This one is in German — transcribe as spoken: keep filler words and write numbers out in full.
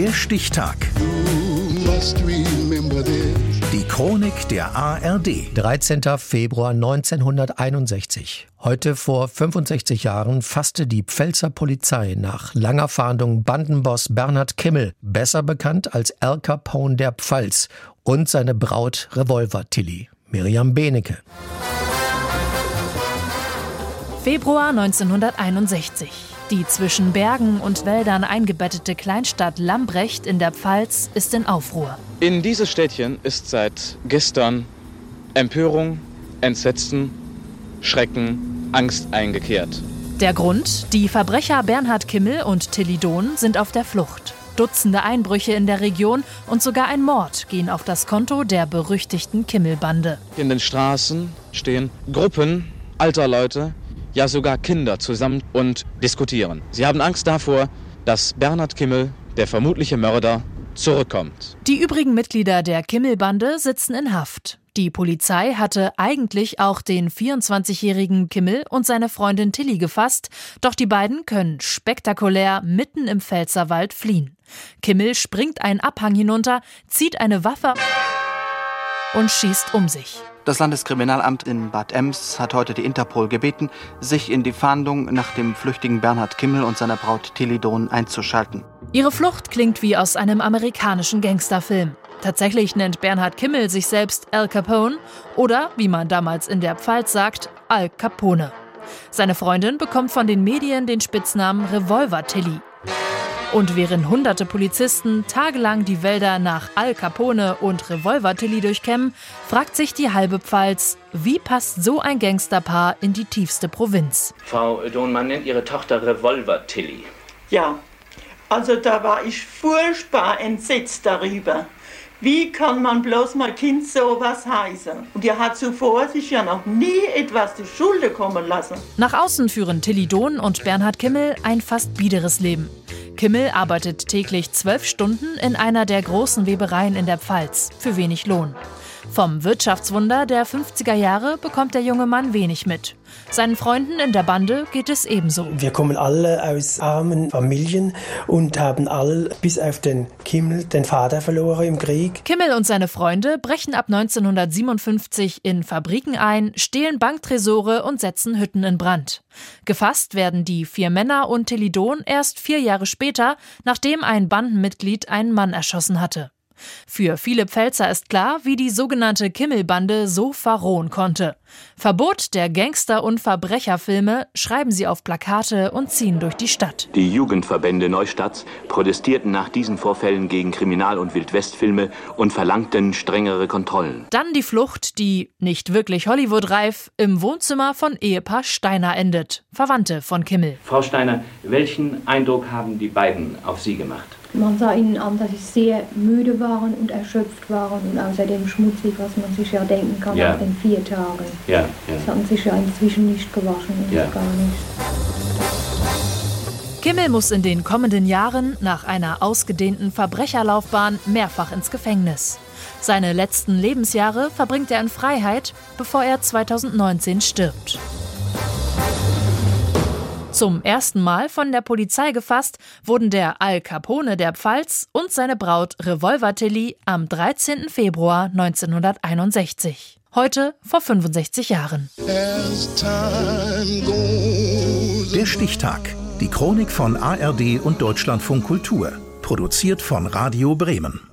Der Stichtag. Die Chronik der A R D. dreizehnter Februar neunzehnhunderteinundsechzig. Heute vor fünfundsechzig Jahren fasste die Pfälzer Polizei nach langer Fahndung Bandenboss Bernhard Kimmel, besser bekannt als Al Capone der Pfalz, und seine Braut Revolver Tilly, Miriam Benecke. Februar neunzehnhunderteinundsechzig. Die zwischen Bergen und Wäldern eingebettete Kleinstadt Lambrecht in der Pfalz ist in Aufruhr. In dieses Städtchen ist seit gestern Empörung, Entsetzen, Schrecken, Angst eingekehrt. Der Grund? Die Verbrecher Bernhard Kimmel und Tilly Dohn sind auf der Flucht. Dutzende Einbrüche in der Region und sogar ein Mord gehen auf das Konto der berüchtigten Kimmel-Bande. In den Straßen stehen Gruppen alter Leute, ja sogar Kinder zusammen und diskutieren. Sie haben Angst davor, dass Bernhard Kimmel, der vermutliche Mörder, zurückkommt. Die übrigen Mitglieder der Kimmel-Bande sitzen in Haft. Die Polizei hatte eigentlich auch den vierundzwanzigjährigen Kimmel und seine Freundin Tilly gefasst, doch die beiden können spektakulär mitten im Pfälzerwald fliehen. Kimmel springt einen Abhang hinunter, zieht eine Waffe und schießt um sich. Das Landeskriminalamt in Bad Ems hat heute die Interpol gebeten, sich in die Fahndung nach dem flüchtigen Bernhard Kimmel und seiner Braut Tilly Dohn einzuschalten. Ihre Flucht klingt wie aus einem amerikanischen Gangsterfilm. Tatsächlich nennt Bernhard Kimmel sich selbst Al Capone oder, wie man damals in der Pfalz sagt, Al Capone. Seine Freundin bekommt von den Medien den Spitznamen Revolver Tilly. Und während hunderte Polizisten tagelang die Wälder nach Al Capone und Revolver Tilly durchkämmen, fragt sich die halbe Pfalz, wie passt so ein Gangsterpaar in die tiefste Provinz? Frau Dohn, man nennt Ihre Tochter Revolver Tilly. Ja, also da war ich furchtbar entsetzt darüber. Wie kann man bloß mal Kind sowas heißen? Und er hat zuvor sich ja noch nie etwas zu Schulde kommen lassen. Nach außen führen Tilly Dohn und Bernhard Kimmel ein fast biederes Leben. Kimmel arbeitet täglich zwölf Stunden in einer der großen Webereien in der Pfalz, für wenig Lohn. Vom Wirtschaftswunder der fünfziger Jahre bekommt der junge Mann wenig mit. Seinen Freunden in der Bande geht es ebenso. Wir kommen alle aus armen Familien und haben alle, bis auf den Kimmel, den Vater verloren im Krieg. Kimmel und seine Freunde brechen ab neunzehnhundertsiebenundfünfzig in Fabriken ein, stehlen Banktresore und setzen Hütten in Brand. Gefasst werden die vier Männer und Tilly Dohn erst vier Jahre später, nachdem ein Bandenmitglied einen Mann erschossen hatte. Für viele Pfälzer ist klar, wie die sogenannte Kimmel-Bande so verrohen konnte. Verbot der Gangster- und Verbrecherfilme schreiben sie auf Plakate und ziehen durch die Stadt. Die Jugendverbände Neustadts protestierten nach diesen Vorfällen gegen Kriminal- und Wildwestfilme und verlangten strengere Kontrollen. Dann die Flucht, die, nicht wirklich Hollywood-reif, im Wohnzimmer von Ehepaar Steiner endet, Verwandte von Kimmel. Frau Steiner, welchen Eindruck haben die beiden auf Sie gemacht? Man sah ihnen an, dass sie sehr müde waren und erschöpft waren und außerdem schmutzig, was man sich ja denken kann ja. nach den vier Tagen. Ja, ja. Sie hatten sich ja inzwischen nicht gewaschen und ja. gar nicht. Kimmel muss in den kommenden Jahren nach einer ausgedehnten Verbrecherlaufbahn mehrfach ins Gefängnis. Seine letzten Lebensjahre verbringt er in Freiheit, bevor er zweitausendneunzehn stirbt. Zum ersten Mal von der Polizei gefasst wurden der Al Capone der Pfalz und seine Braut Revolver Tilly am dreizehnten Februar neunzehnhunderteinundsechzig. Heute vor fünfundsechzig Jahren. Der Stichtag. Die Chronik von A R D und Deutschlandfunk Kultur. Produziert von Radio Bremen.